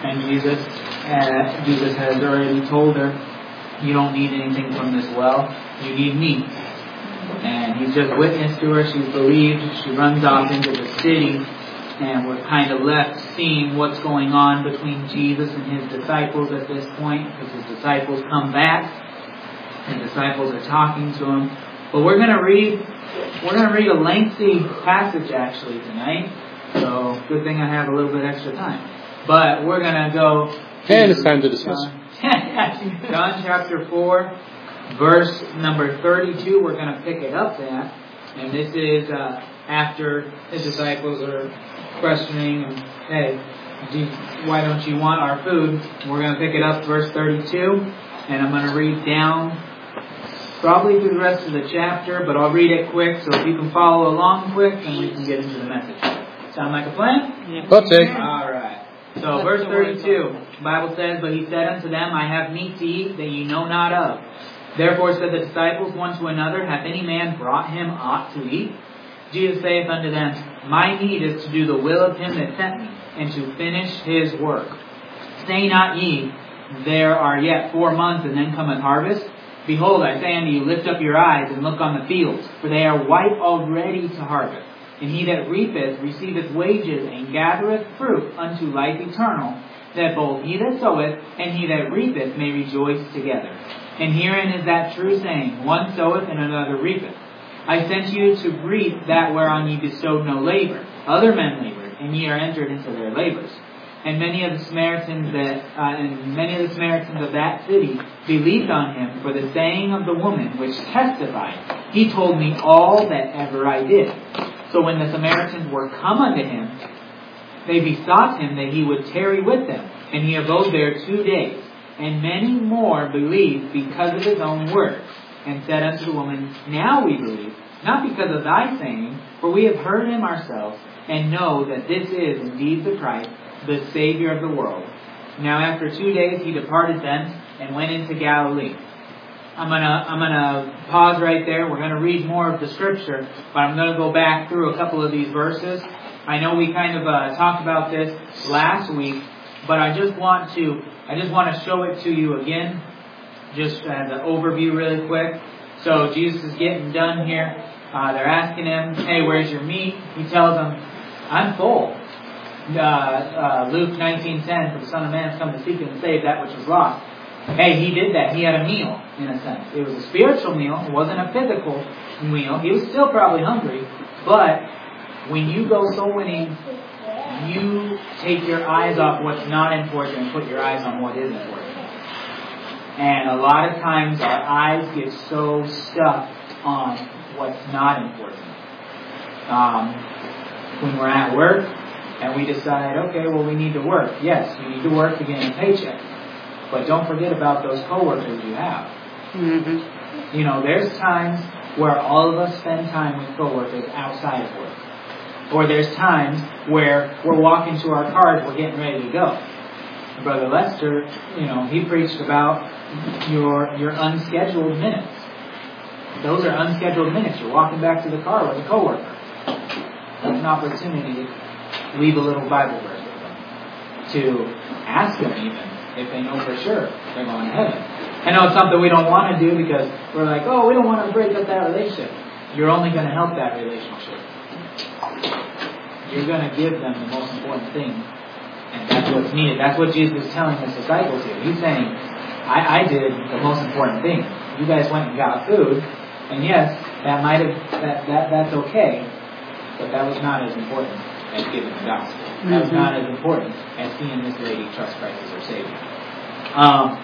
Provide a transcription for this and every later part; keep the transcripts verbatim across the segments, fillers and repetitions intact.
And Jesus, uh, Jesus has already told her, you don't need anything from this well, you need me. And he's just witnessed to her, she's believed, she runs off into the city, and we're kind of left seeing what's going on between Jesus and his disciples at this point, because his disciples come back, and disciples are talking to him. But we're going to read, we're going to read a lengthy passage actually tonight, so good thing I have a little bit extra time. But we're going to go to and it's time to dismiss. John, John chapter four, verse number thirty-two. We're going to pick it up at, and this is uh, after his disciples are questioning him, hey, do, why don't you want our food? We're going to pick it up, verse thirty-two, and I'm going to read down probably through the rest of the chapter, but I'll read it quick, so if you can follow along quick, then we can get into the message. Sound like a plan? Let's see. All right. So verse thirty-two, the Bible says, but he said unto them, I have meat to eat that ye know not of. Therefore said the disciples one to another, hath any man brought him aught to eat? Jesus saith unto them, my need is to do the will of him that sent me, and to finish his work. Say not ye, there are yet four months, and then cometh harvest? Behold, I say unto you, lift up your eyes, and look on the fields, for they are white already to harvest. And he that reapeth receiveth wages, and gathereth fruit unto life eternal, that both he that soweth and he that reapeth may rejoice together. And herein is that true saying, one soweth and another reapeth. I sent you to reap that whereon ye bestowed no labor. Other men labored, and ye are entered into their labors. And many of the Samaritans that uh, and many of the Samaritans of that city believed on him for the saying of the woman, which testified, he told me all that ever I did. So when the Samaritans were come unto him, they besought him that he would tarry with them. And he abode there two days. And many more believed because of his own word. And said unto the woman, now we believe, not because of thy saying, for we have heard him ourselves, and know that this is indeed the Christ, the Savior of the world. Now after two days he departed thence, and went into Galilee. I'm gonna I'm gonna pause right there. We're gonna read more of the scripture, but I'm gonna go back through a couple of these verses. I know we kind of uh, talked about this last week, but I just want to I just want to show it to you again, just as an overview really quick. So Jesus is getting done here. Uh, they're asking him, "Hey, where's your meat?" He tells them, "I'm full." Uh, uh, Luke nineteen ten, for the Son of Man has come to seek and save that which was lost. Hey, he did that. He had a meal, in a sense. It was a spiritual meal. It wasn't a physical meal. He was still probably hungry. But when you go soul winning, you take your eyes off what's not important and put your eyes on what is important. And a lot of times our eyes get so stuck on what's not important. Um, when we're at work and we decide, okay, well, we need to work. Yes, you need to work to get a paycheck. But don't forget about those coworkers you have. Mm-hmm. You know, there's times where all of us spend time with coworkers outside of work. Or there's times where we're walking to our cars, we're getting ready to go. Brother Lester, you know, he preached about your your unscheduled minutes. Those are unscheduled minutes. You're walking back to the car with a coworker. That's an opportunity to leave a little Bible verse with them. To ask them even if they know for sure they're going to heaven. I know it's something we don't want to do because we're like, oh, we don't want to break up that relationship. You're only going to help that relationship. You're going to give them the most important thing. And that's what's needed. That's what Jesus is telling his disciples here. He's saying, I, I did the most important thing. You guys went and got food. And yes, that might have that, that that's okay. But that was not as important as giving the gospel. Mm-hmm. That was not as important as seeing this lady trust Christ as her Savior. Um,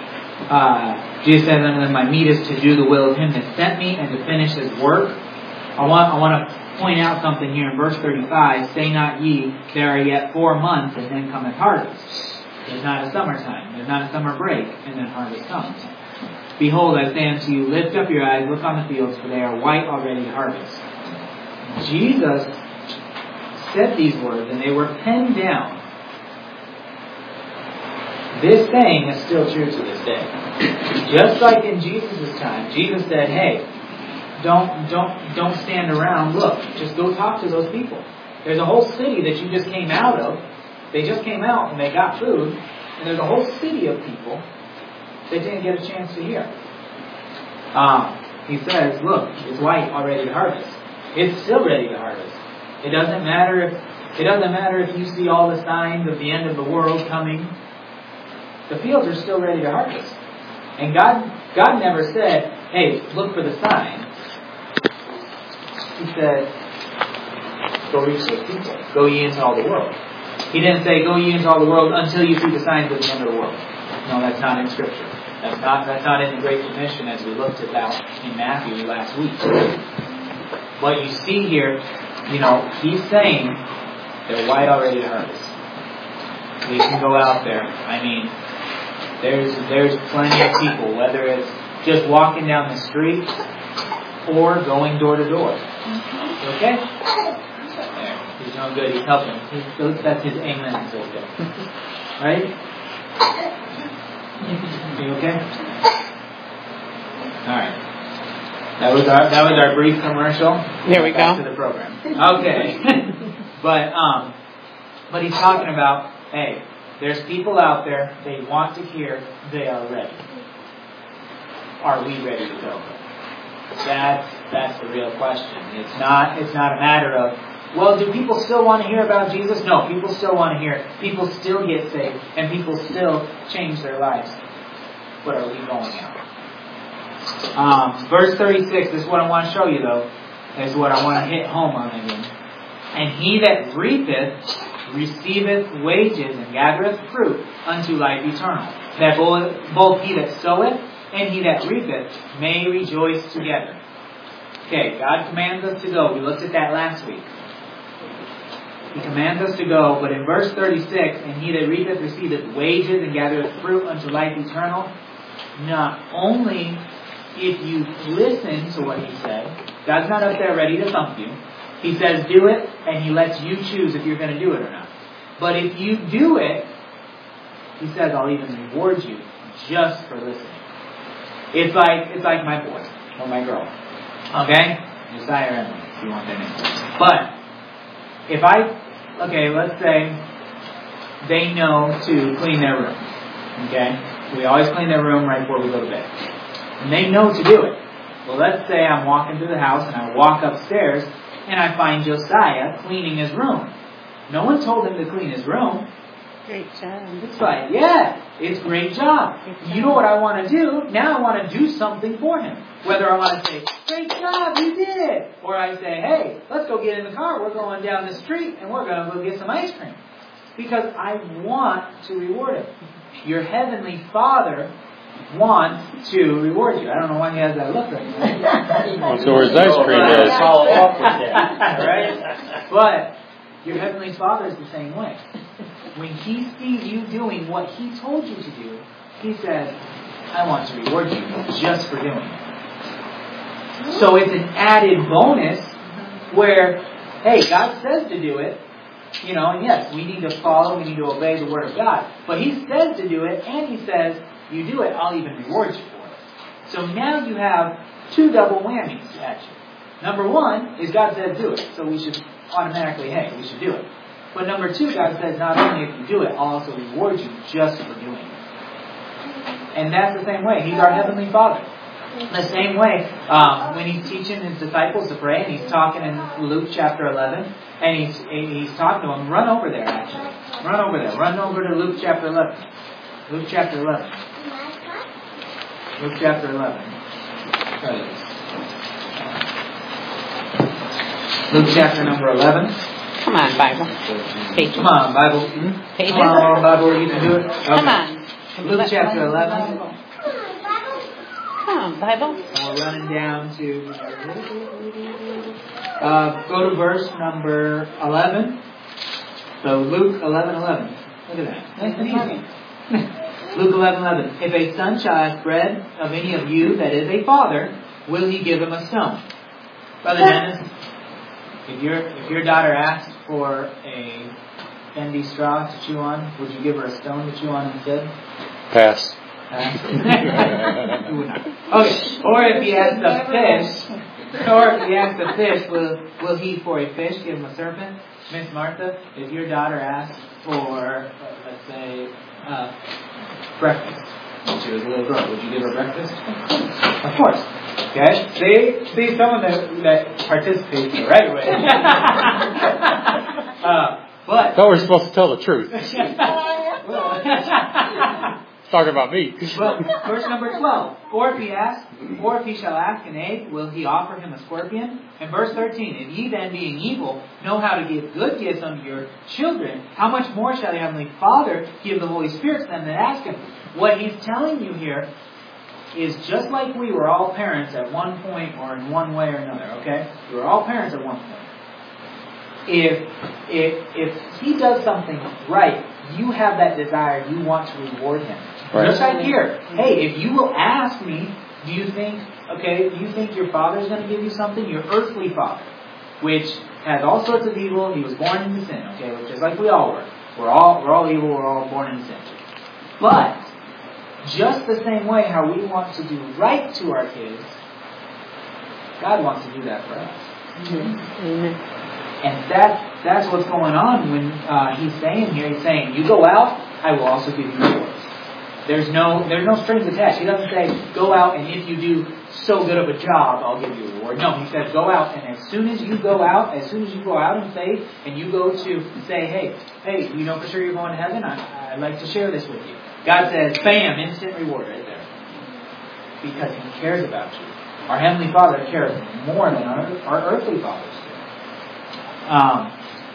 uh, Jesus said unto them, my meat is to do the will of him that sent me and to finish his work. I want I want to point out something here in verse thirty-five. Say not ye, there are yet four months, and then cometh harvest. There's not a summertime. There's not a summer break, and then harvest comes. Behold, I say unto you, lift up your eyes, look on the fields, for they are white already to harvest. Jesus said these words, and they were penned down. This saying is still true to this day. Just like in Jesus' time, Jesus said, hey, don't don't don't stand around. Look, just go talk to those people. There's a whole city that you just came out of They just came out and they got food, and there's a whole city of people that didn't get a chance to hear. Um, he says, look, it's white already to harvest. It's still ready to harvest. It doesn't matter if it doesn't matter if you see all the signs of the end of the world coming. The fields are still ready to harvest. And God God never said, hey, look for the sign. He said, go reach those people. Go ye into all the world. He didn't say, go ye into all the world until you see the signs of the end of the world. No, that's not in Scripture. That's not that's not in the Great Commission as we looked at that in Matthew last week. What you see here, you know, he's saying they're white already to harvest. We can go out there. I mean, there's there's plenty of people, whether it's just walking down the street or going door to door. Okay? There. He's doing good. He's helping. He's, that's his amen. It's okay. Right? You okay? All right. That was our that was our brief commercial. There we Back go. to the program. Okay. but um, but he's talking about, hey, there's people out there. They want to hear. They are ready. Are we ready to go? That's that's the real question. It's not it's not a matter of, well, do people still want to hear about Jesus? No, people still want to hear. People still get saved, and people still change their lives. But are we going out? Um, verse thirty-six, this is what I want to show you, though. This is what I want to hit home on again. And he that reapeth receiveth wages and gathereth fruit unto life eternal, that both, both he that soweth and he that reapeth may rejoice together. Okay, God commands us to go. We looked at that last week. He commands us to go, but in verse thirty-six, and he that reapeth receiveth wages and gathereth fruit unto life eternal, not only if you listen to what he said, God's not up there ready to thump you. He says do it, and he lets you choose if you're going to do it or not. But if you do it, he says, I'll even reward you just for listening. It's like it's like my boy or my girl. Okay? Josiah or Emily, if you want their name. But if I, okay, let's say they know to clean their room. Okay? We always clean their room right before we go to bed. And they know to do it. Well, let's say I'm walking through the house and I walk upstairs and I find Josiah cleaning his room. No one told him to clean his room. Great job. It's like, yeah, it's a great job. Great job. You know what I want to do? Now I want to do something for him. Whether I want to say, great job, you did it. Or I say, hey, let's go get in the car. We're going down the street and we're going to go get some ice cream. Because I want to reward him. Your heavenly Father wants to reward you. I don't know why he has that look right now. Oh, so where's ice cream is? Follow up with that. Right? But your heavenly Father is the same way. When he sees you doing what he told you to do, he says, I want to reward you just for doing it. So it's an added bonus where, hey, God says to do it, you know, and yes, we need to follow, we need to obey the Word of God. But he says to do it, and he says, you do it, I'll even reward you for it. So now you have two double whammies at you. Number one is God said do it, so we should automatically, hey, we should do it. But number two, God says not only if you do it, I'll also reward you just for doing it. And that's the same way. He's our Heavenly Father. The same way, um, when he's teaching his disciples to pray, and he's talking in Luke chapter eleven, and he's he's talking to them, run over there actually. Run over there. Run over to Luke chapter eleven. Luke chapter eleven. Luke chapter eleven. Luke chapter number eleven. Come on, Bible. Page. Come on, Bible. Hmm? Pages. Come on, Bible, you can do it. Okay. Come on. Luke chapter eleven. Come on, Bible. And we're running down to, uh, go to verse number eleven. So Luke eleven eleven. Look at that. Nice and easy. Luke eleven eleven. If a son shall ask bread of any of you that is a father, will he give him a stone? Brother Dennis, if your if your daughter asked for a bendy straw to chew on, would you give her a stone to chew on instead? Pass. Uh, you would not. Okay. Or if he asked a fish Or if he asks a fish, will, will he for a fish give him a serpent? Miss Martha, if your daughter asks for, uh, let's say, uh, breakfast, when she was a little girl, would you give her breakfast? Of course. Okay? See? See someone that, that participates the right way. uh, but... I thought we were supposed to tell the truth. Talking about me. Well, verse number twelve. Or if he asks, or if he shall ask an egg, will he offer him a scorpion? And verse thirteen. If ye then, being evil, know how to give good gifts unto your children, how much more shall your heavenly Father give the Holy Spirit to them that ask him? What he's telling you here is just like we were all parents at one point or in one way or another, okay? We were all parents at one point. If, if, if he does something right, you have that desire, you want to reward him. Right. Just like here. Hey, if you will ask me, do you think, okay, do you think your father is going to give you something? Your earthly father, which has all sorts of evil. He was born into sin, okay, just like we all were. We're all, we're all evil, we're all born into sin. But, just the same way how we want to do right to our kids, God wants to do that for us. Amen. And that that's what's going on when uh, he's saying here, he's saying, you go out, I will also give you rewards. There's no there's no strings attached. He doesn't say, go out and if you do so good of a job, I'll give you a reward. No, he says, go out, and as soon as you go out, as soon as you go out in faith, and you go to say, hey, hey, you know for sure you're going to heaven? I, I'd like to share this with you. God says, bam, instant reward right there. Because he cares about you. Our Heavenly Father cares more than our, our earthly fathers do. Um,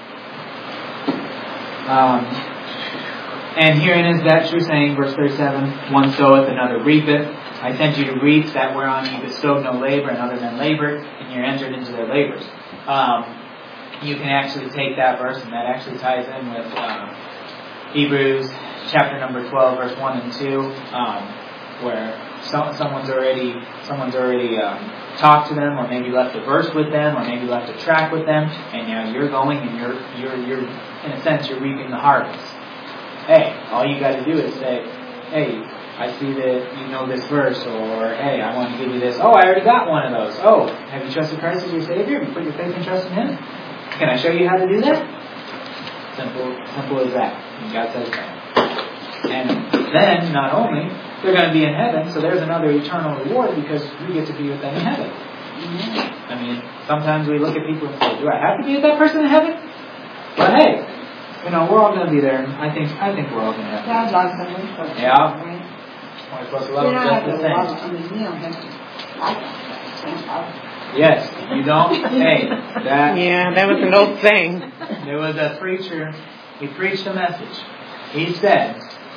um, and herein is that true saying, verse thirty-seven, one soweth, another reapeth. I sent you to reap that whereon ye bestowed no labor, and other men labored, and ye entered into their labors. Um, you can actually take that verse, and that actually ties in with um, Hebrews chapter number twelve, verse one and two, um, where some, someone's already someone's already um, talked to them, or maybe left a verse with them, or maybe left a track with them, and you know you're going and you're you're you're in a sense you're reaping the harvest. Hey, all you got to do is say, hey, I see that you know this verse, or hey, I want to give you this. Oh, I already got one of those. Oh, have you trusted Christ as your Savior? Have you put your faith and trust in Him? Can I show you how to do that? Simple, simple as that. And God says that. And then, not only, they're going to be in heaven, so there's another eternal reward because we get to be with them in heaven. I mean, sometimes we look at people and say, do I have to be with that person in heaven? But hey, you know, we're all going to be there, and I think I think we're all going to have Sounds like something we're supposed to Yeah. do, right? We're supposed to love You them don't have just to the love same. them. I mean, you don't have to like them. Yes, you don't. Hey, that Yeah, that was an old saying. there was a preacher. He preached a message. He said,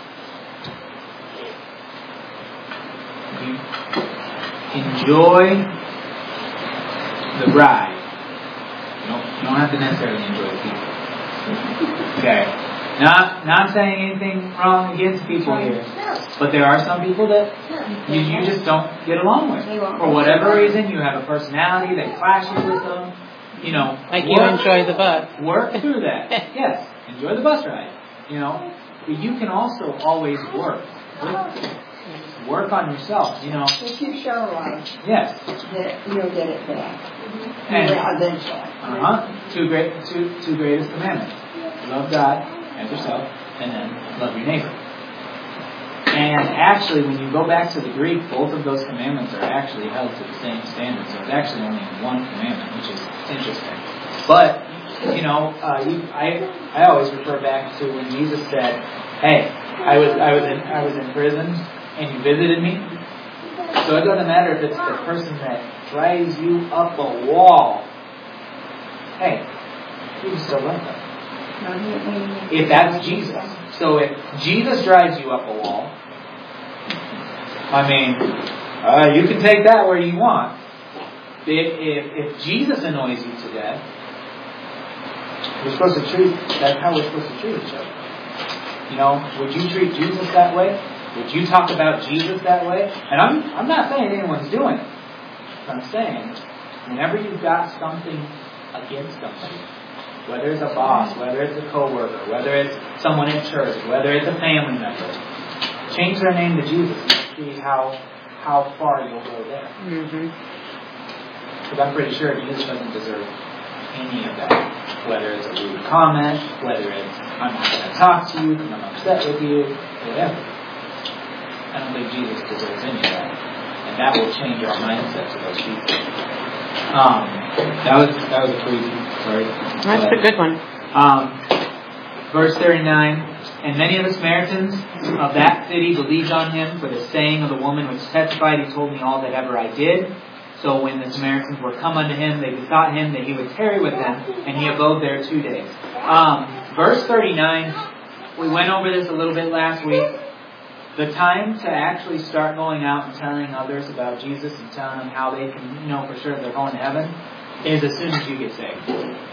"Enjoy the bride. You don't, you don't have to necessarily enjoy the people." Okay. Not not saying anything wrong against people here, but there are some people that you, you just don't get along with. For whatever reason, you have a personality that clashes with them. You know, Like you work, enjoy the bus. work through that. Yes, enjoy the bus ride. You know, but you can also always work. Work on yourself. You know. If you show love, Yes. that you'll get it back. And You will eventually. uh huh. Two great two two greatest commandments: love God and yourself, and then love your neighbor. And actually, when you go back to the Greek, both of those commandments are actually held to the same standard. So it's actually only one commandment, which is interesting. But you know, uh, you, I I always refer back to when Jesus said, "Hey, I was I was in I was in prison, and you visited me." So it doesn't matter if it's the person that drives you up a wall. Hey, you can still love them. If that's Jesus. So if Jesus drives you up a wall, I mean, uh, you can take that where you want. If, if, if Jesus annoys you to death, we're supposed to treat, that's how we're supposed to treat each other. You know, would you treat Jesus that way? Would you talk about Jesus that way? And I'm, I'm not saying anyone's doing it. I'm saying, whenever you've got something against somebody, whether it's a boss, whether it's a coworker, whether it's someone in church, whether it's a family member, change their name to Jesus and see how how far you'll go there. Mm-hmm. Because I'm pretty sure Jesus doesn't deserve any of that. Whether it's a rude comment, whether it's, I'm not going to talk to you because I'm upset with you, whatever. I don't think Jesus deserves any of that. And that will change our mindset to those people. Um, that was that was a pretty, sorry. That's a good one. Um, verse thirty-nine, and many of the Samaritans of that city believed on him for the saying of the woman which testified, he told me all that ever I did. So when the Samaritans were come unto him, they besought him that he would tarry with them, and he abode there two days. Um, verse thirty-nine, we went over this a little bit last week. The time to actually start going out and telling others about Jesus and telling them how they can know for sure they're going to heaven is as soon as you get saved.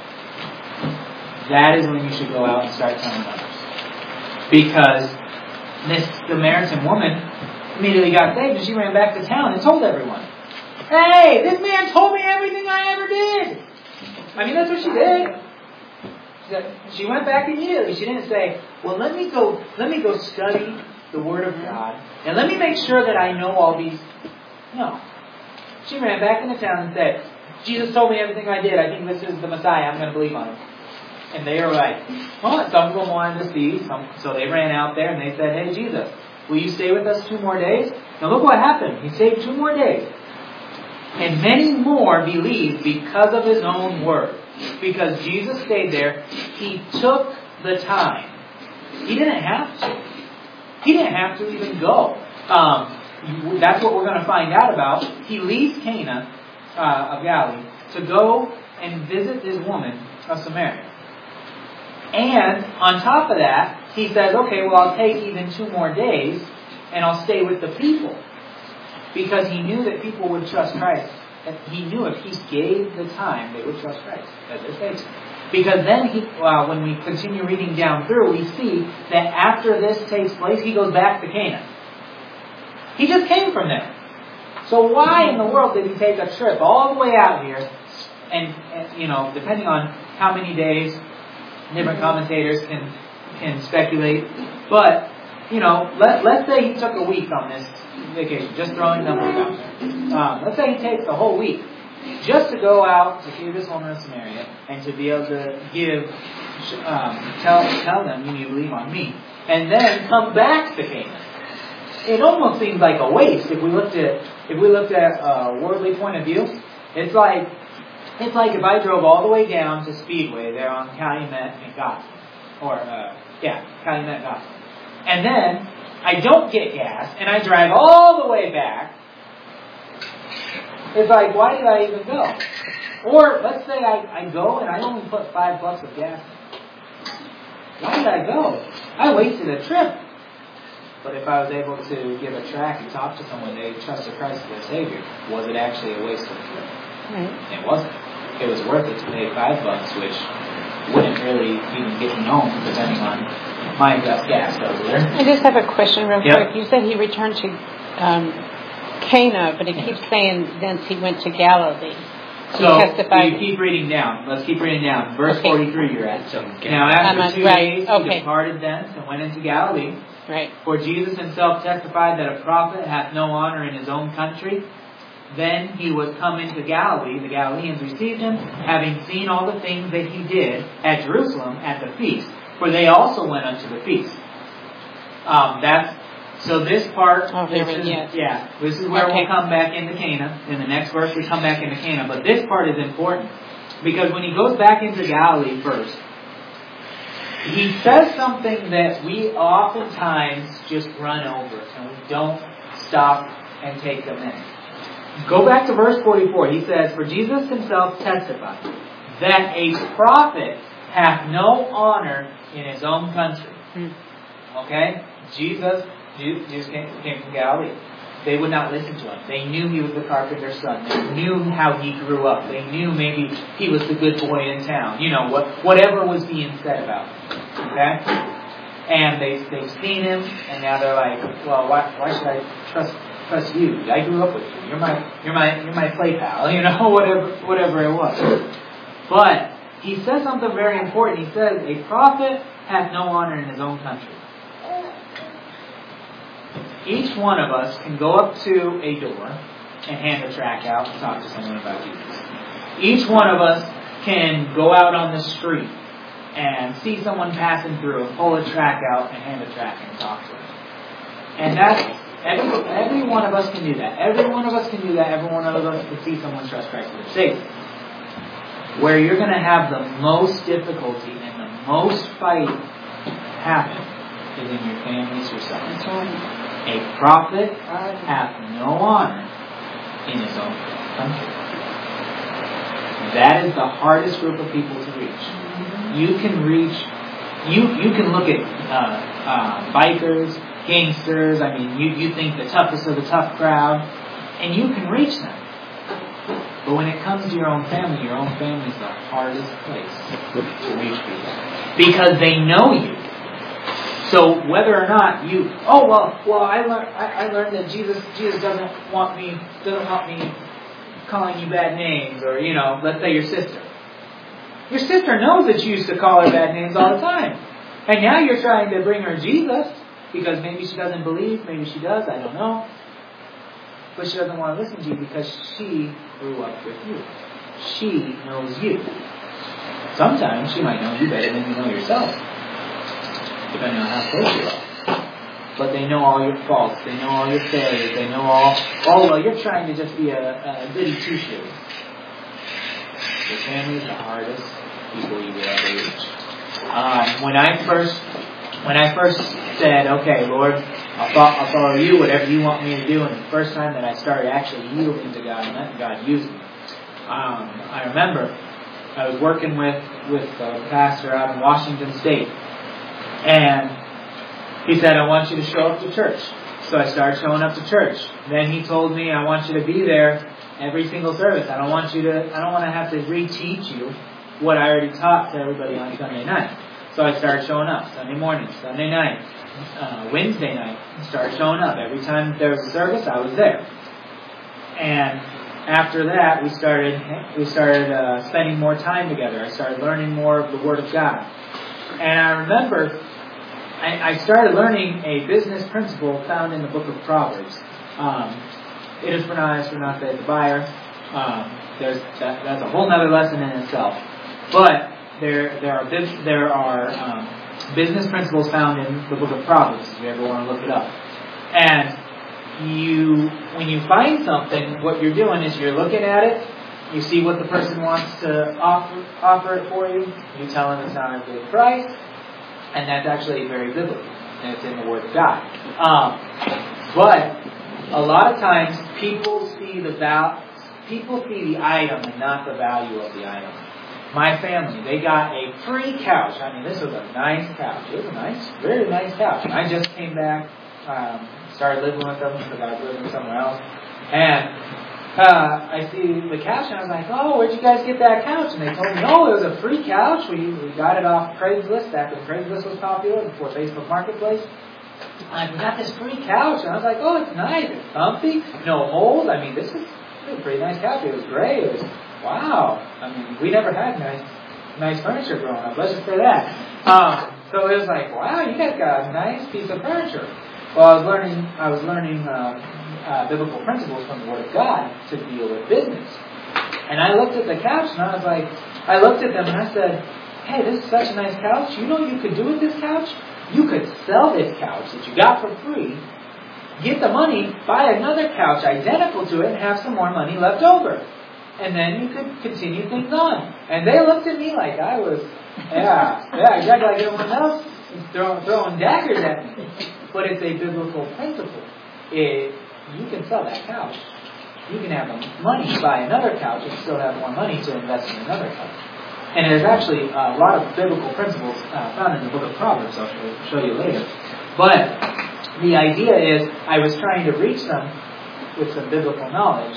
That is when you should go out and start telling others. Because this Samaritan woman immediately got saved and she ran back to town and told everyone, "Hey, this man told me everything I ever did." I mean, that's what she did. She, said, she went back immediately. She didn't say, "Well, let me go, let me go study the Word of God, and let me make sure that I know all these." No. She ran back into town and said, "Jesus told me everything I did. I think this is the Messiah. I'm going to believe on him." And they were like, well, some of them wanted to see. Some, so they ran out there and they said, "Hey, Jesus, will you stay with us two more days?" Now look what happened. He stayed two more days. And many more believed because of his own word. Because Jesus stayed there, he took the time. He didn't have to. He didn't have to even go. Um, that's what we're going to find out about. He leaves Cana uh, of Galilee to go and visit this woman of Samaria. And on top of that, he says, okay, well, I'll take even two more days and I'll stay with the people. Because he knew that people would trust Christ. And he knew if he gave the time, they would trust Christ as their Savior. Because then, he, uh, when we continue reading down through, we see that after this takes place, he goes back to Cana. He just came from there. So why in the world did he take a trip all the way out here? And, and you know, depending on how many days, different commentators can can speculate. But, you know, let, let's say he took a week on this vacation, just throwing numbers out there. Um, let's say he takes the whole week just to go out to see this woman of Samaria and to be able to give, um, tell tell them, you need to believe on me, and then come back to Canaan. It almost seems like a waste if we looked at if we looked at a worldly point of view. It's like it's like if I drove all the way down to Speedway there on Calumet and Gosling, or uh, yeah, Calumet and Gosling, and then I don't get gas and I drive all the way back. It's like, why did I even go? Or let's say I, I go and I only put five bucks of gas in. Why did I go? I wasted a trip. But if I was able to give a track and talk to someone, they trusted Christ as their Savior, was it actually a waste of a trip? Right. It wasn't. It was worth it to pay five bucks, which wouldn't really even get me home, depending on my gas gas over there. I just have a question real Yep. quick. You said he returned to um, Cana, but it keeps saying thence he went to Galilee. So, he testified. you keep reading down. Let's keep reading down. Verse Okay. forty-three you're at. So, now after I'm two right. days, he Okay. departed thence and went into Galilee. Right. For Jesus himself testified that a prophet hath no honor in his own country. Then he was come into Galilee. The Galileans received him, having seen all the things that he did at Jerusalem at the feast. For they also went unto the feast. Um, that's so. This part, Oh, here this we- is, yes. yeah, this is where Okay. we'll come back into Cana. In the next verse, we come back into Cana. But this part is important because when he goes back into Galilee first, he says something that we oftentimes just run over and we don't stop and take a minute. Go back to verse forty-four. He says, "For Jesus himself testified that a prophet hath no honor in his own country." Hmm. Okay? Jesus, Jesus came, came from Galilee. They would not listen to him. They knew he was the carpenter's son. They knew how he grew up. They knew maybe he was the good boy in town. You know, what, whatever was being said about him. Okay? And they, they've seen him, and now they're like, well, why, why should I trust trust you? I grew up with you. You're my you're my you're my play pal, you know, whatever whatever it was. But he says something very important. He says, a prophet hath no honor in his own country. Each one of us can go up to a door and hand the tract out and talk to someone about Jesus. Each one of us can go out on the street and see someone passing through and pull a tract out and hand a tract and talk to them. And that's, every, every one of us can do that. Every one of us can do that. Every one of us can see someone trust Christ as their Savior. Where you're going to have the most difficulty and the most fight happen is in your families yourself. A prophet hath no honor in his own country. That is the hardest group of people to reach. You can reach, you you can look at uh, uh, bikers, gangsters, I mean, you, you think the toughest of the tough crowd, and you can reach them. But when it comes to your own family, your own family is the hardest place to reach people. Because they know you. So whether or not you, oh well, well I learned I, I learned that Jesus Jesus doesn't want me doesn't want me calling you bad names, or you know, let's say your sister. Your sister knows that you used to call her bad names all the time, and now you're trying to bring her Jesus because maybe she doesn't believe, maybe she does, I don't know, but she doesn't want to listen to you because she grew up with you. She knows you. Sometimes she might know you better than you know yourself, depending on how close you are. But they know all your faults. They know all your failures. They know all, oh, well, you're trying to just be a, a goody two-shoe. Your family is the hardest people you will ever reach. Um, when I first, when I first said, okay, Lord, I'll, fo- I'll follow you, whatever you want me to do, and the first time that I started actually yielding to God and letting God use me, um, I remember I was working with, with a pastor out in Washington State, and he said, I want you to show up to church. So I started showing up to church. Then he told me, I want you to be there every single service. I don't want you to, I don't want to have to reteach you what I already taught to everybody on Sunday night. So I started showing up Sunday morning, Sunday night, uh, Wednesday night. I started showing up. Every time there was a service, I was there. And after that, we started, we started uh, spending more time together. I started learning more of the Word of God. And I remember I started learning a business principle found in the book of Proverbs. Um, it is pronounced for not the buyer. Um, there's that, that's a whole other lesson in itself. But there there are there are um, business principles found in the book of Proverbs. If you ever want to look it up, and you when you find something, what you're doing is you're looking at it. You see what the person wants to offer offer it for you. You tell them it's not a good price. And that's actually very biblical. And it's in the Word of God. Um, but a lot of times people see the val- people see the item and not the value of the item. My family, they got a free couch. I mean, this was a nice couch. It was a nice, very nice couch. And I just came back, um, started living with them because I was living somewhere else. And Uh, I see the couch and I was like, oh, where'd you guys get that couch? And they told me, oh, it was a free couch. We we got it off Craigslist back when Craigslist was popular before Facebook Marketplace. And we got this free couch. And I was like, oh, it's nice. It's comfy. No holes. I mean, this is a pretty nice couch. It was gray. It was, wow. I mean, we never had nice nice furniture growing up. Let's just say that. Um, so it was like, wow, you guys got a nice piece of furniture. Well, I was learning, I was learning, uh, Uh, biblical principles from the Word of God to deal with business. And I looked at the couch and I was like, I looked at them and I said, hey, this is such a nice couch. You know what you could do with this couch? You could sell this couch that you got for free, get the money, buy another couch identical to it, and have some more money left over. And then you could continue things on. And they looked at me like I was, yeah, yeah, exactly like everyone else throwing, throwing daggers at me. But it's a biblical principle. It You can sell that couch. You can have money to buy another couch and still have more money to invest in another couch. And there's actually a lot of biblical principles uh, found in the book of Proverbs. I'll show, show you later. But the idea is I was trying to reach them with some biblical knowledge.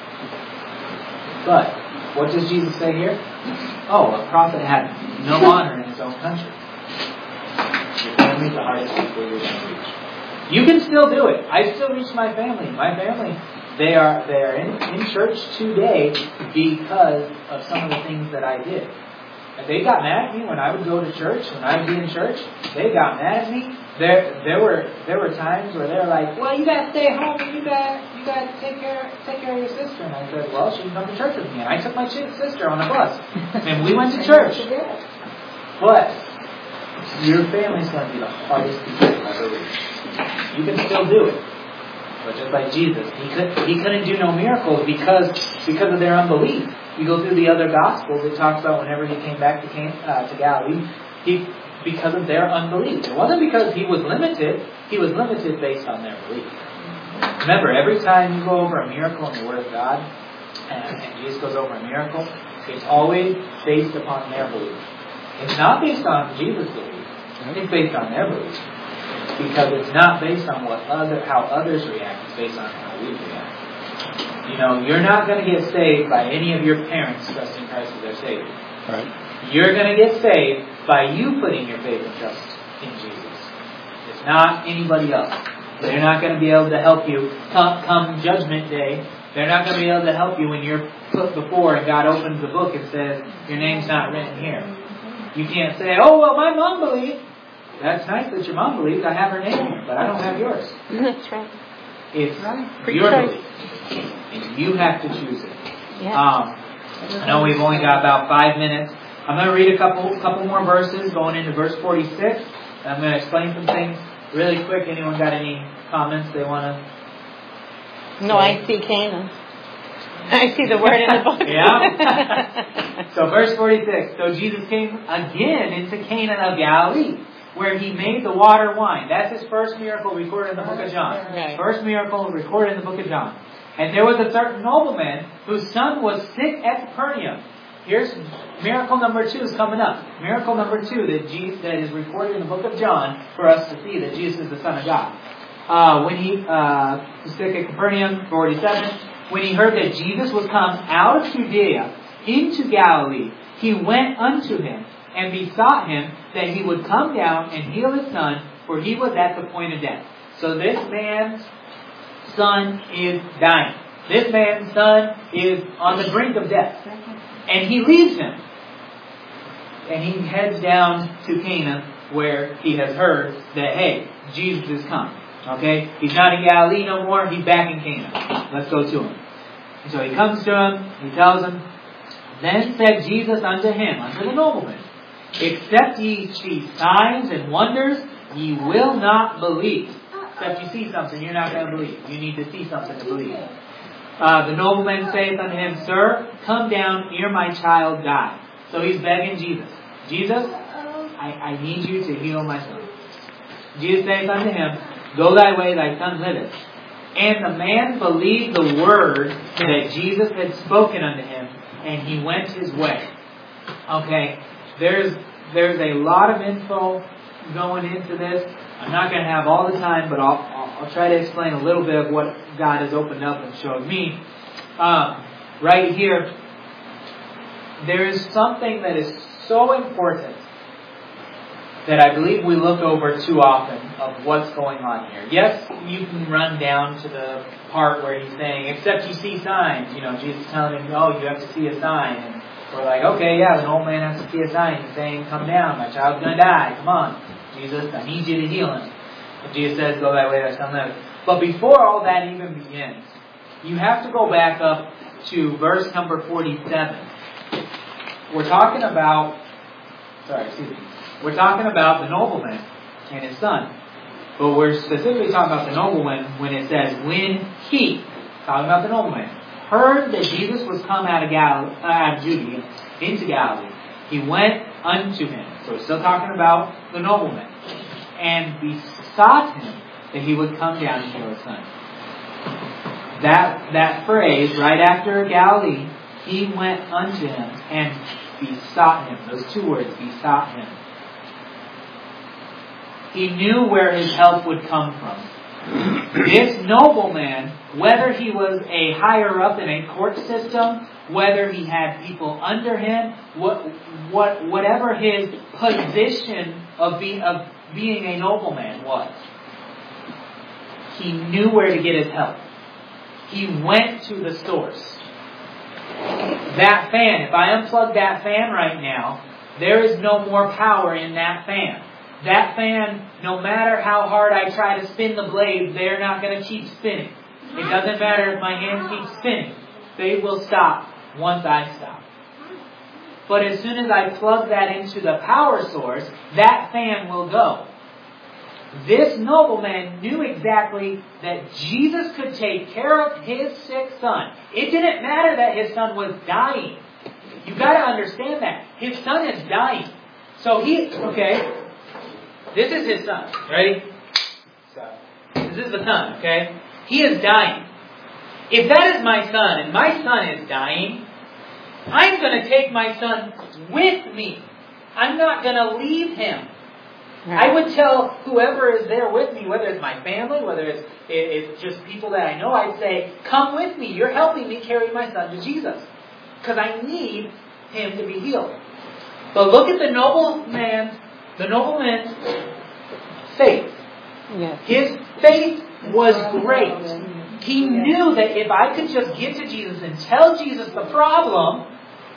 But what does Jesus say here? Oh, a prophet had no honor in his own country. Your family's the hardest people you're going to reach. You can still do it. I still reach my family. My family, they are they are in, in church today because of some of the things that I did. And they got mad at me when I would go to church, when I would be in church. They got mad at me There, there were there were times where they're like, well, you gotta stay home and you got you got to take care take care of your sister. And I said, well, she can come to church with me. And I took my ch- sister on a bus, and we went to church. But your family's going to be the hardest to get, I believe. You can still do it, but just like Jesus, he could he couldn't do no miracles because because of their unbelief. You go through the other Gospels, it talks about whenever he came back to Can, uh, to Galilee, he. Because of their unbelief. It wasn't because he was limited. He was limited based on their belief. Remember, every time you go over a miracle in the Word of God, and, and Jesus goes over a miracle, it's always based upon their belief. It's not based on Jesus' belief. It's based on their belief. Because it's not based on what other how others react. It's based on how we react. You know, you're not going to get saved by any of your parents trusting Christ as their Savior. Right. You're going to get saved by you putting your faith and trust in Jesus. It's not anybody else. They're not going to be able to help you come, come Judgment Day. They're not going to be able to help you when you're put before and God opens the book and says, your name's not written here. You can't say, oh, well, my mom believes. That's nice that your mom believes. I have her name here, but I don't have yours. That's right. It's Pretty your right. belief. And you have to choose it. Yeah. Um, I know we've only got about five minutes. I'm going to read a couple couple more verses going into verse forty-six. And I'm going to explain some things really quick. Anyone got any comments they want to? No, I see Canaan. I see the word in the book. Yeah. So verse forty-six. So Jesus came again into Canaan of Galilee, where he made the water wine. That's his first miracle recorded in the book of John. Right. First miracle recorded in the book of John. And there was a certain nobleman whose son was sick at Capernaum. Here's miracle number two is coming up. Miracle number two that Jesus, that is recorded in the book of John for us to see that Jesus is the Son of God. Uh, when he uh, was sick at Capernaum, forty-seven, when he heard that Jesus was come out of Judea into Galilee, he went unto him and besought him that he would come down and heal his son, for he was at the point of death. So this man's son is dying. This man's son is on the brink of death. And he leaves him. And he heads down to Cana, where he has heard that, hey, Jesus is come. Okay? He's not in Galilee no more. He's back in Cana. Let's go to him. And so he comes to him. He tells him, then said Jesus unto him, unto the nobleman, except ye see signs and wonders, ye will not believe. Except you see something, you're not going to believe. You need to see something to believe. Uh, the nobleman saith unto him, Sir, come down ere my child die. So he's begging Jesus. Jesus, I, I need you to heal my son. Jesus saith unto him, Go thy way, thy son liveth. And the man believed the word that Jesus had spoken unto him, and he went his way. Okay, there's there's a lot of info going into this. I'm not going to have all the time, but I'll, I'll, I'll try to explain a little bit of what God has opened up and showed me. Um, right here, there is something that is so important that I believe we look over too often of what's going on here. Yes, you can run down to the part where he's saying, except you see signs. You know, Jesus is telling him, no, you have to see a sign. And we're like, okay, yeah, the old man has to see a sign. He's saying, come down, my child's going to die. Come on, Jesus, I need you to heal him. And Jesus says, go thy way, thy son live. But before all that even begins, you have to go back up to verse number forty-seven. We're talking about, sorry, excuse me. We're talking about the nobleman and his son. But we're specifically talking about the nobleman when it says, when he, talking about the nobleman, heard that Jesus was come out of Galilee, uh, out of Judea into Galilee, he went unto him. So we're still talking about the nobleman. And besought him that he would come down and heal his son. That, that phrase, right after Galilee, he went unto him and besought him. Those two words, besought him. He knew where his help would come from. This nobleman, whether he was a higher up in a court system, whether he had people under him, what, what, whatever his position of being, of being a nobleman was, he knew where to get his help. He went to the source. That fan, if I unplug that fan right now, there is no more power in that fan. That fan, no matter how hard I try to spin the blades, they're not going to keep spinning. It doesn't matter if my hand keeps spinning. They will stop once I stop. But as soon as I plug that into the power source, that fan will go. This nobleman knew exactly that Jesus could take care of his sick son. It didn't matter that his son was dying. You got to understand that. His son is dying. So he, okay, this is his son. Ready? So, this is the son, okay? He is dying. If that is my son, and my son is dying, I'm going to take my son with me. I'm not going to leave him. I would tell whoever is there with me, whether it's my family, whether it's, it's just people that I know, I'd say, come with me. You're helping me carry my son to Jesus. Because I need him to be healed. But look at the nobleman's, the nobleman's faith. Yes. His faith was great. He knew that if I could just get to Jesus and tell Jesus the problem,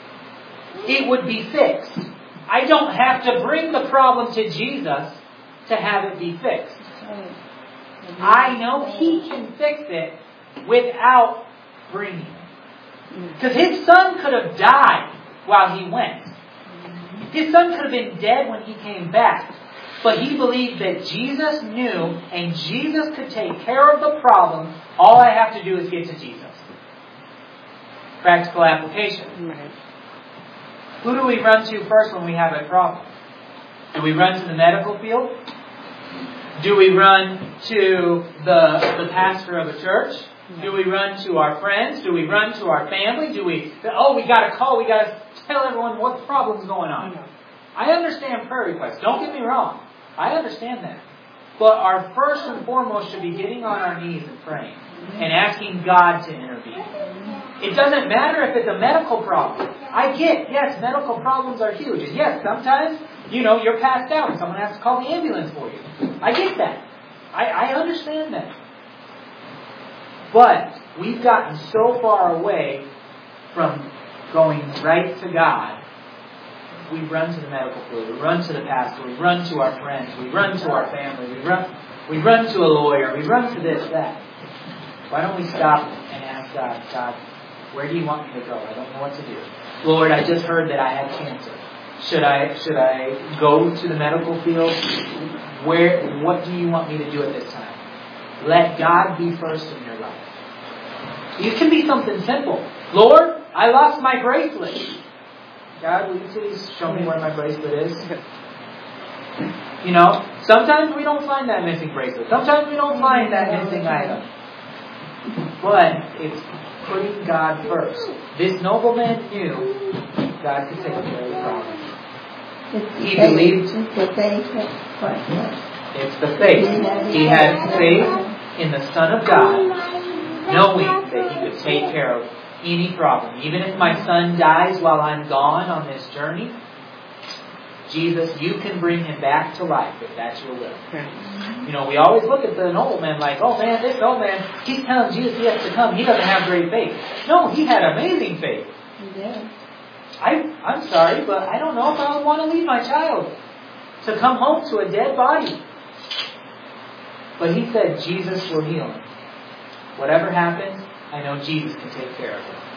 it would be fixed. I don't have to bring the problem to Jesus to have it be fixed. I know He can fix it without bringing it. Because his son could have died while he went. His son could have been dead when he came back. But he believed that Jesus knew and Jesus could take care of the problem. All I have to do is get to Jesus. Practical application. Right. Who do we run to first when we have a problem? Do we run to the medical field? Do we run to the, the pastor of a church? Do we run to our friends? Do we run to our family? Do we, oh, we got to call, we got to tell everyone what problem's going on? I understand prayer requests. Don't get me wrong. I understand that. But our first and foremost should be getting on our knees and praying and asking God to intervene. It doesn't matter if it's a medical problem. I get, yes, medical problems are huge. And yes, sometimes, you know, you're passed out and someone has to call the ambulance for you. I get that. I, I understand that. But we've gotten so far away from going right to God. We run to the medical field. We run to the pastor. We run to our friends. We run to our family. We run, we run to a lawyer. We run to this, that. Why don't we stop and ask God, God, where do you want me to go? I don't know what to do. Lord, I just heard that I had cancer. Should I should I go to the medical field? Where? What do you want me to do at this time? Let God be first in your life. It can be something simple. Lord, I lost my bracelet. God, will you please show me where my bracelet is? You know, sometimes we don't find that missing bracelet. Sometimes we don't find that missing item. But it's putting God first. This nobleman knew God could take care of the problem. He believed. It's the faith. It's the faith. He had faith in the Son of God, knowing that He could take care of any problem. Even if my son dies while I'm gone on this journey, Jesus, you can bring him back to life if that's your will. You know, we always look at the nobleman like, oh man, this old man, he's telling Jesus he has to come. He doesn't have great faith. No, he had amazing faith. Yeah. I, I'm sorry, but I don't know if I would want to leave my child to come home to a dead body. But he said Jesus will heal him. Whatever happens, I know Jesus can take care of it.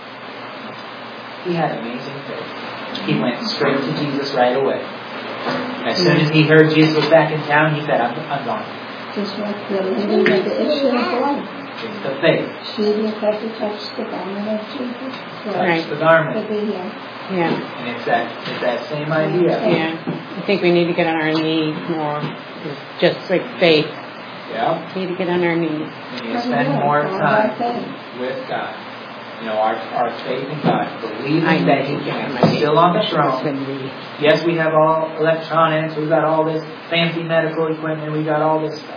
He had amazing faith. He went straight to Jesus right away. As soon as he heard Jesus was back in town, he said, I'm, I'm gone. Just like the lady with the issue of blood. It's the faith. She didn't have to touch the garment of Jesus. So Touch the garment. to be healed. Yeah. And it's that, it's that same idea. Yeah. I think we need to get on our knees more. Just like faith. Yeah. We need to get on our knees. We need to spend more time with God. You know, our, our faith in God, believing that He can. He's still on the throne. Yes, we have all electronics, we've got all this fancy medical equipment, we've got all this stuff.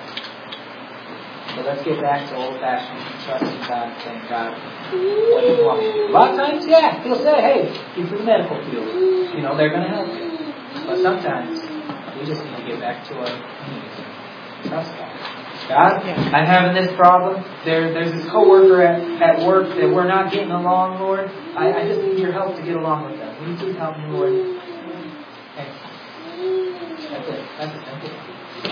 But let's get back to old-fashioned trusting God, saying, God, what do you want me to do? A lot of times, yeah, He'll say, hey, he's in the medical field. You know, they're going to help you. But sometimes, we just need to get back to our knees. Trust God. God, I'm having this problem. There, there's this coworker at, at work that we're not getting along, Lord. I, I just need your help to get along with them. Will you please help me, Lord? And That's it. That's a simple one.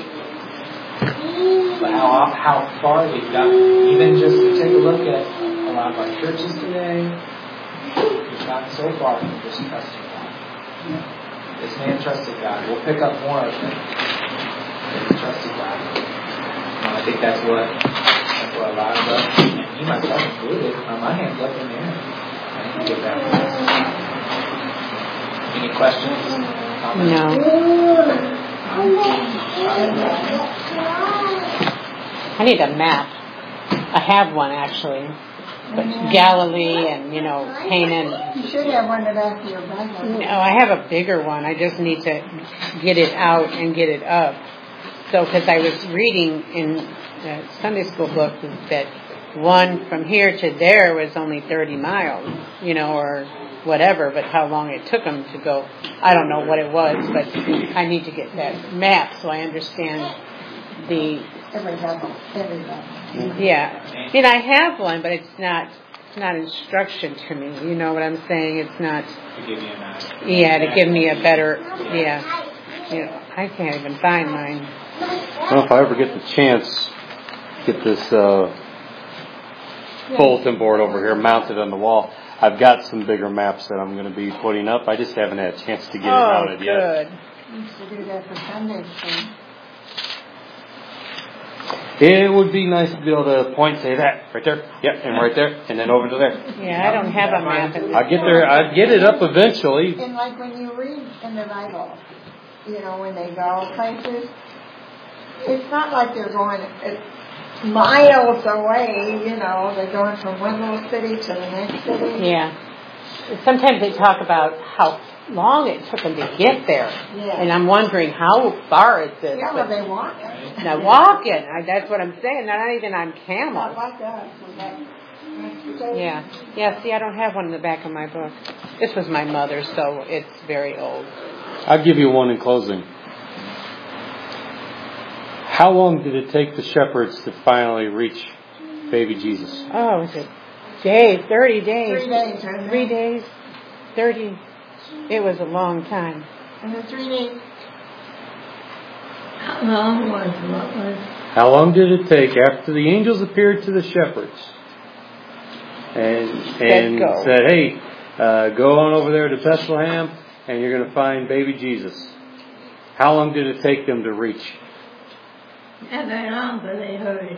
But how how far we've gotten, even just to take a look at a lot of our churches today, we've gotten so far from just trusting God. This man trusted God. We'll pick up more of it. He trusted God. And I think that's what that's what a lot of us, and me myself included, uh, my hand's up in the air. I need to get that. Any questions? Comments? No. I need a map. I have one actually. But Galilee and, you know, Canaan. You should have one of that for your Bible. No, I have a bigger one. I just need to get it out and get it up. So, because I was reading in the Sunday school book that one from here to there was only thirty miles, you know, or whatever, but how long it took them to go, I don't know what it was, but I need to get that map so I understand the... Every level, every level. Yeah. And I have one, but it's not it's not instruction to me. You know what I'm saying? It's not... To give you a map. Yeah, to give me a better... Yeah. You know, I can't even find mine. Well, if I ever get the chance, get this uh, bulletin board over here mounted on the wall. I've got some bigger maps that I'm going to be putting up. I just haven't had a chance to get it mounted oh, yet. good. You used to do that for Sunday school. It would be nice to be able to point and say that right there, yep, and right there, and then over to there. Yeah, I don't have a map. I get there. I get it up eventually. And like when you read in the Bible, you know, when they go places, it's not like they're going it's miles away, you know, they're going from one little city to the next city. Yeah. Sometimes they talk about how long it took them to get there. Yeah. And I'm wondering, how far is this? Yeah, well, they walk it. Now, walking, I, that's what I'm saying, not even on Not camel. like us. with that transportation. Yeah. Yeah, see, I don't have one in the back of my book. This was my mother's, so it's very old. I'll give you one in closing. How long did it take the shepherds to finally reach baby Jesus? Oh, was it days, thirty days. Three days, right? Three days, thirty. It was a long time. And the three days. How long was what was? How long did it take after the angels appeared to the shepherds and and go. said, "Hey, uh, go on over there to Bethlehem, and you're going to find baby Jesus"? How long did it take them to reach? Not very long, but they heard.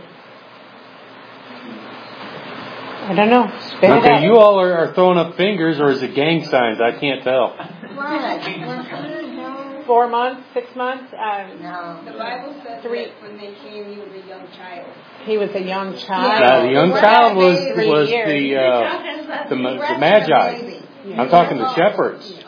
I don't know. Spit it Okay, out. you all are, are throwing up fingers, or is it gang signs? I can't tell. What? Four months, six months. Um, No. The Bible says Three. that when they came, he was a young child. he was a young Uh, child. the young What child about was baby? was Years. the uh, the, ma- the wasn't a magi. baby. I'm talking the shepherds Oh.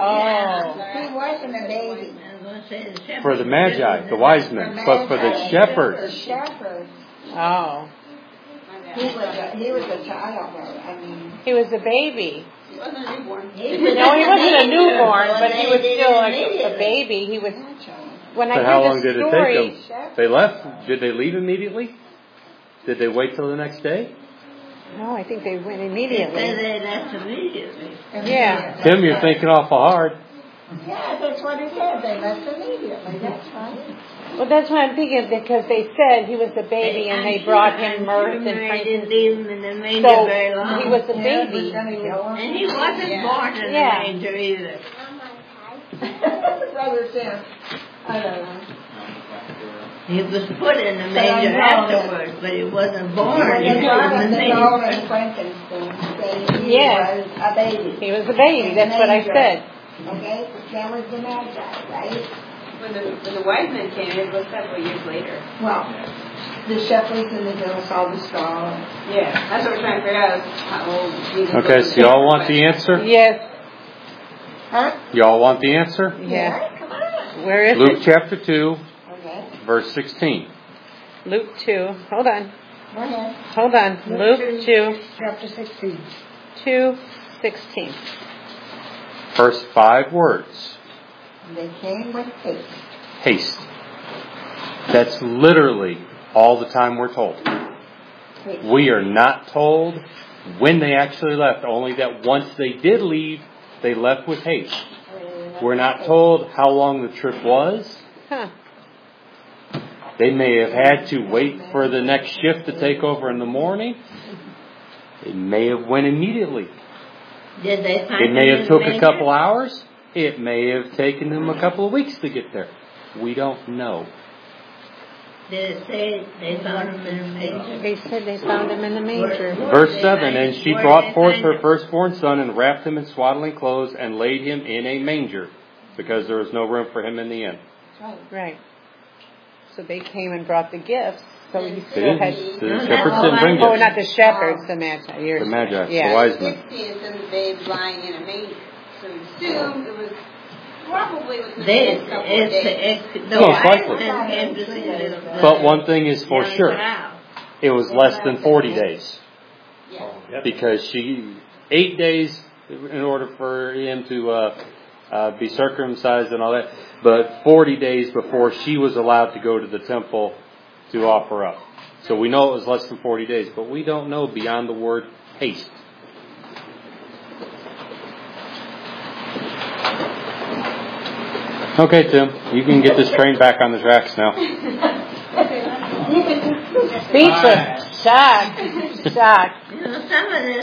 He wasn't a baby. for the magi, the wise men, but for the The shepherds. shepherds. Oh. He was a, he was a child, though. I mean, He was a baby. He wasn't a newborn. he No, he wasn't a newborn, but he was They still like didn't a baby. He was. immediately. When I But how heard long the did it story, take them? They left. Did they leave immediately? Did they wait till the next day? no, I think they went immediately. they left immediately. Yeah. Tim, you're thinking awful hard. Yeah, that's what he said. They left immediately. That's right. Well, that's what I'm thinking, because they said he was a baby and they brought him mirth and They frankincense. didn't leave him in the manger So very long. he was a Yeah, baby. it was gonna kill him. And he wasn't Yeah. born in Yeah. the manger either. Brother Sam. I don't know. He was put in the But I manger know afterwards, but he wasn't born. When He they was brought in him the the gold manger. and frankincense, they, he Yeah. was a baby. He was a baby. That's what I said. Okay? That was the magi, right? When the, when the wise men came, it was several years later. Well, the shepherds in the hill saw the star. Yeah, that's what we're trying to figure out, is how old Jesus was. Okay, so y'all want the answer? Yes. Huh? Y'all want the answer? Yeah. Come on. Where is Luke it? chapter two, Okay. verse sixteen. Luke two. Hold on. Go ahead. Hold on. Luke two, Chapter sixteen. two, sixteen. First five words. They came with haste. Haste. That's literally all the time we're told. Haste. We are not told when they actually left, only that once they did leave, they left with haste. We're not told how long the trip was. Huh. They may have had to wait for the next shift to take over in the morning. They may have went immediately. Did they find It may him have in took the a couple manger? hours. It may have taken them a couple of weeks to get there. We don't know. Did it say they found him in a manger? They said they found him in the manger. Where- Verse they seven, find- and she where brought they forth find her him? firstborn son and wrapped him in swaddling clothes and laid him in a manger because there was no room for him in the inn. Right. So they came and brought the gifts. So he They still didn't. had. The No, shepherds that's didn't bring Oh, gifts. not the shepherds, the magi. You're- The magi, the Yeah. wise men. sixty is in the babe lying in a manger. So we assume it was probably within They, the couple of it's, days. it's, the Most wise likely. men came to see the, But one thing is for young sure, child. it was less than forty days. Yeah. Because she, eight days in order for him to uh, uh, be circumcised and all that, but forty days before she was allowed to go to the temple to offer up. So we know it was less than forty days, but we don't know beyond the word haste. Okay, Tim, you can get this train back on the tracks now. Speechless. Shocked. Shocked. You know, some of this